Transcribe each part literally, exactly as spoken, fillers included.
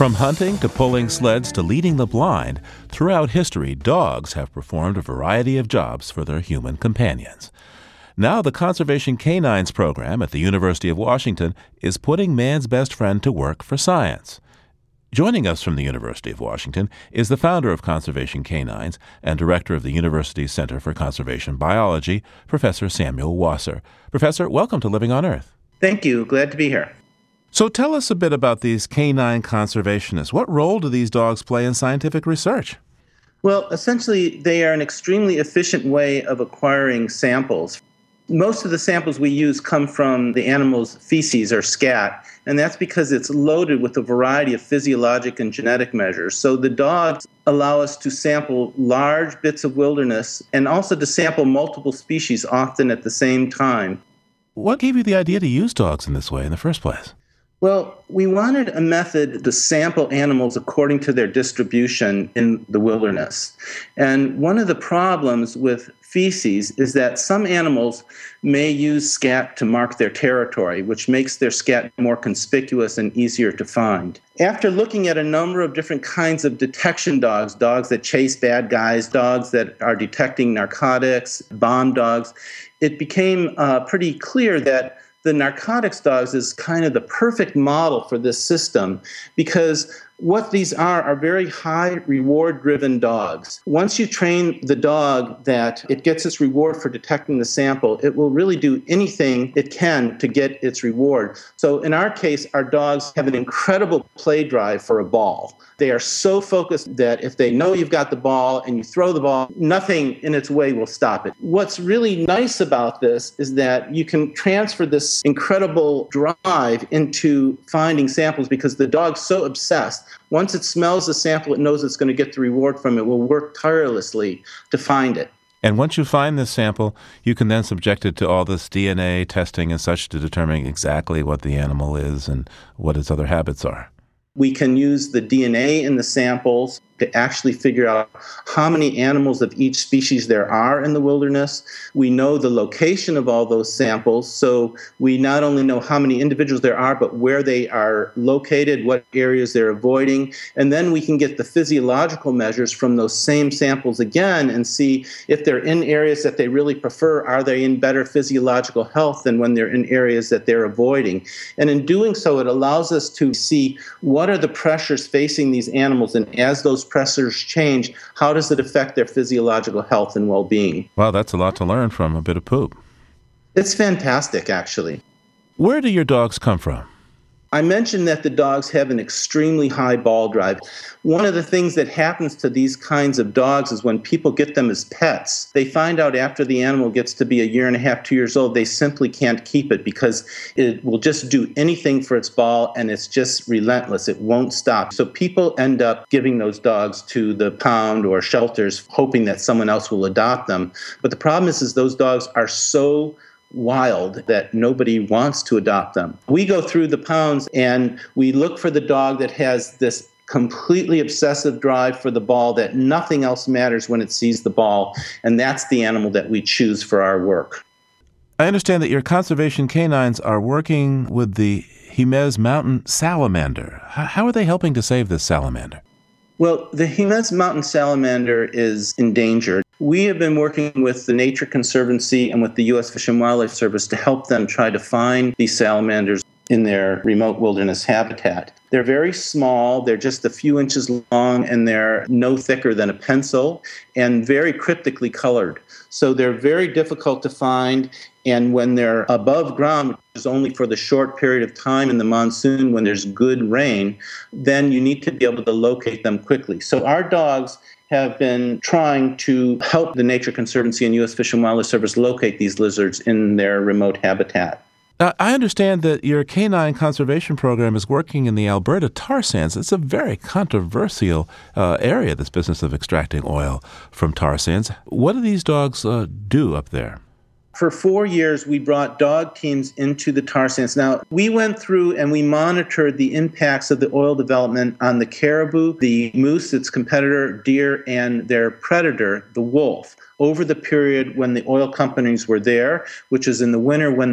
From hunting to pulling sleds to leading the blind, throughout history, dogs have performed a variety of jobs for their human companions. Now the Conservation Canines program at the University of Washington is putting man's best friend to work for science. Joining us from the University of Washington is the founder of Conservation Canines and director of the university's Center for Conservation Biology, Professor Samuel Wasser. Professor, welcome to Living on Earth. Thank you. Glad to be here. So tell us a bit about these canine conservationists. What role do these dogs play in scientific research? Well, essentially, they are an extremely efficient way of acquiring samples. Most of the samples we use come from the animal's feces or scat, and that's because it's loaded with a variety of physiologic and genetic measures. So the dogs allow us to sample large bits of wilderness and also to sample multiple species, often at the same time. What gave you the idea to use dogs in this way in the first place? Well, we wanted a method to sample animals according to their distribution in the wilderness. And one of the problems with feces is that some animals may use scat to mark their territory, which makes their scat more conspicuous and easier to find. After looking at a number of different kinds of detection dogs, dogs that chase bad guys, dogs that are detecting narcotics, bomb dogs, it became uh, pretty clear that the narcotics dogs is kind of the perfect model for this system because what these are are very high reward-driven dogs. Once you train the dog that it gets its reward for detecting the sample, it will really do anything it can to get its reward. So in our case, our dogs have an incredible play drive for a ball. They are so focused that if they know you've got the ball and you throw the ball, nothing in its way will stop it. What's really nice about this is that you can transfer this incredible drive into finding samples because the dog's so obsessed. Once it smells the sample, it knows it's going to get the reward from it. It will work tirelessly to find it. And once you find this sample, you can then subject it to all this D N A testing and such to determine exactly what the animal is and what its other habits are. We can use the D N A in the samples to actually figure out how many animals of each species there are in the wilderness. We know the location of all those samples, so we not only know how many individuals there are, but where they are located, what areas they're avoiding, and then we can get the physiological measures from those same samples again and see if they're in areas that they really prefer, are they in better physiological health than when they're in areas that they're avoiding. And in doing so, it allows us to see what are the pressures facing these animals, and as those pressures change, how does it affect their physiological health and well-being? Wow, that's a lot to learn from a bit of poop. It's fantastic, actually. Where do your dogs come from? I mentioned that the dogs have an extremely high ball drive. One of the things that happens to these kinds of dogs is when people get them as pets, they find out after the animal gets to be a year and a half, two years old, they simply can't keep it because it will just do anything for its ball and it's just relentless. It won't stop. So people end up giving those dogs to the pound or shelters, hoping that someone else will adopt them. But the problem is, is those dogs are so wild that nobody wants to adopt them. We go through the pounds and we look for the dog that has this completely obsessive drive for the ball, that nothing else matters when it sees the ball, and that's the animal that we choose for our work. I understand that your conservation canines are working with the Jemez Mountain salamander. How are they helping to save this salamander? Well, the Jemez Mountain salamander is endangered. We have been working with the Nature Conservancy and with the U S Fish and Wildlife Service to help them try to find these salamanders in their remote wilderness habitat. They're very small, they're just a few inches long, and they're no thicker than a pencil, and very cryptically colored. So they're very difficult to find, and when they're above ground, which is only for the short period of time in the monsoon when there's good rain, then you need to be able to locate them quickly. So our dogs have been trying to help the Nature Conservancy and U S Fish and Wildlife Service locate these lizards in their remote habitat. Now, I understand that your canine conservation program is working in the Alberta tar sands. It's a very controversial uh, area, this business of extracting oil from tar sands. What do these dogs uh, do up there? For four years, we brought dog teams into the tar sands. Now, we went through and we monitored the impacts of the oil development on the caribou, the moose, its competitor, deer, and their predator, the wolf, over the period when the oil companies were there, which is in the winter when the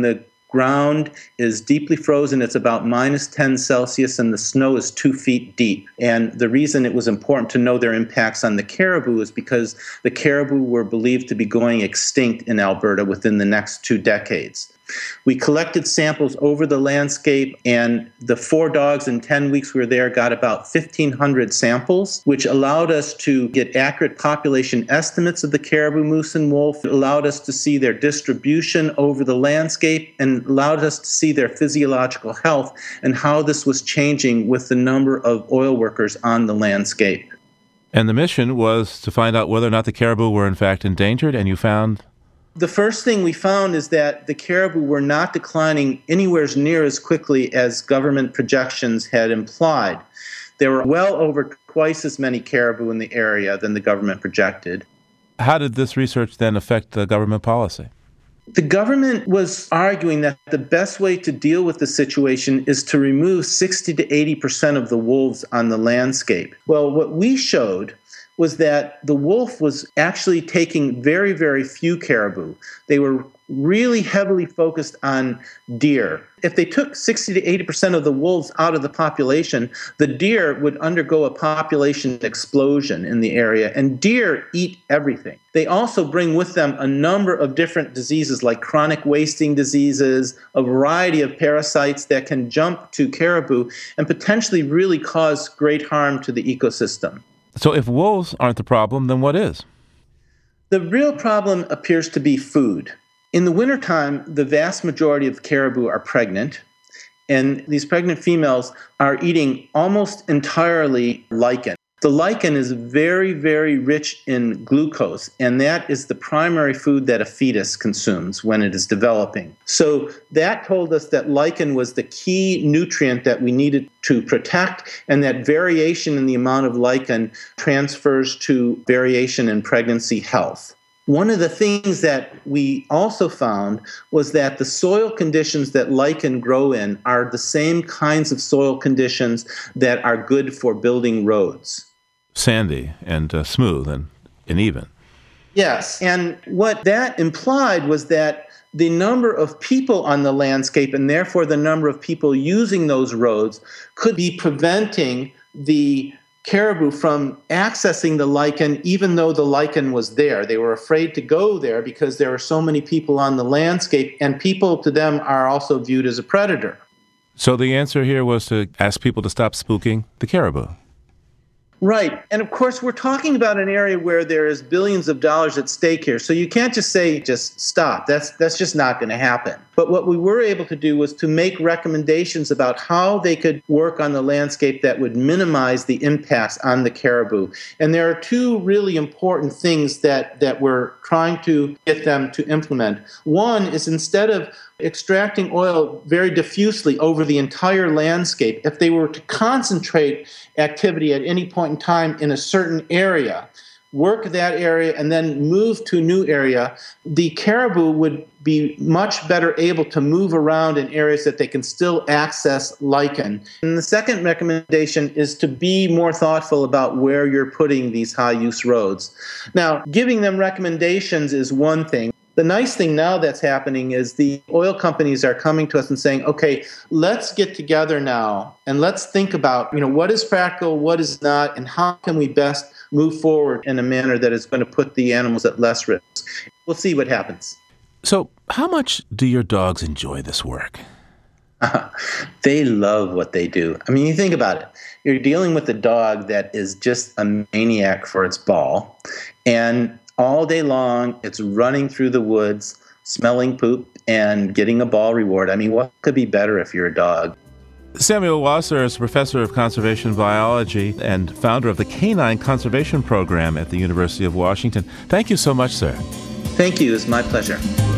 ground is deeply frozen. It's about minus ten Celsius, and the snow is two feet deep. And the reason it was important to know their impacts on the caribou is because the caribou were believed to be going extinct in Alberta within the next two decades. We collected samples over the landscape, and the four dogs in ten weeks we were there got about fifteen hundred samples, which allowed us to get accurate population estimates of the caribou, moose, and wolf. It allowed us to see their distribution over the landscape and allowed us to see their physiological health and how this was changing with the number of oil workers on the landscape. And the mission was to find out whether or not the caribou were in fact endangered, and you found... The first thing we found is that the caribou were not declining anywhere near as quickly as government projections had implied. There were well over twice as many caribou in the area than the government projected. How did this research then affect the government policy? The government was arguing that the best way to deal with the situation is to remove sixty to eighty percent of the wolves on the landscape. Well, what we showed was that the wolf was actually taking very, very few caribou. They were really heavily focused on deer. If they took sixty to eighty percent of the wolves out of the population, the deer would undergo a population explosion in the area, and deer eat everything. They also bring with them a number of different diseases like chronic wasting diseases, a variety of parasites that can jump to caribou and potentially really cause great harm to the ecosystem. So if wolves aren't the problem, then what is? The real problem appears to be food. In the wintertime, the vast majority of caribou are pregnant, and these pregnant females are eating almost entirely lichen. The lichen is very, very rich in glucose, and that is the primary food that a fetus consumes when it is developing. So that told us that lichen was the key nutrient that we needed to protect, and that variation in the amount of lichen transfers to variation in pregnancy health. One of the things that we also found was that the soil conditions that lichen grow in are the same kinds of soil conditions that are good for building roads. Sandy and uh, smooth and, and even. Yes, and what that implied was that the number of people on the landscape, and therefore the number of people using those roads, could be preventing the caribou from accessing the lichen even though the lichen was there. They were afraid to go there because there are so many people on the landscape, and people to them are also viewed as a predator. So the answer here was to ask people to stop spooking the caribou. Right. And of course, we're talking about an area where there is billions of dollars at stake here. So you can't just say, just stop. That's that's just not going to happen. But what we were able to do was to make recommendations about how they could work on the landscape that would minimize the impacts on the caribou. And there are two really important things that, that we're trying to get them to implement. One is, instead of extracting oil very diffusely over the entire landscape, if they were to concentrate activity at any point in time in a certain area, work that area, and then move to a new area, the caribou would be much better able to move around in areas that they can still access lichen. And the second recommendation is to be more thoughtful about where you're putting these high-use roads. Now, giving them recommendations is one thing. The nice thing now that's happening is the oil companies are coming to us and saying, okay, let's get together now and let's think about, you know, what is practical, what is not, and how can we best move forward in a manner that is going to put the animals at less risk. We'll see what happens. So how much do your dogs enjoy this work? Uh, they love what they do. I mean, you think about it. You're dealing with a dog that is just a maniac for its ball, and all day long, it's running through the woods, smelling poop, and getting a ball reward. I mean, what could be better if you're a dog? Samuel Wasser is professor of conservation biology and founder of the Canine Conservation Program at the University of Washington. Thank you so much, sir. Thank you. It's my pleasure.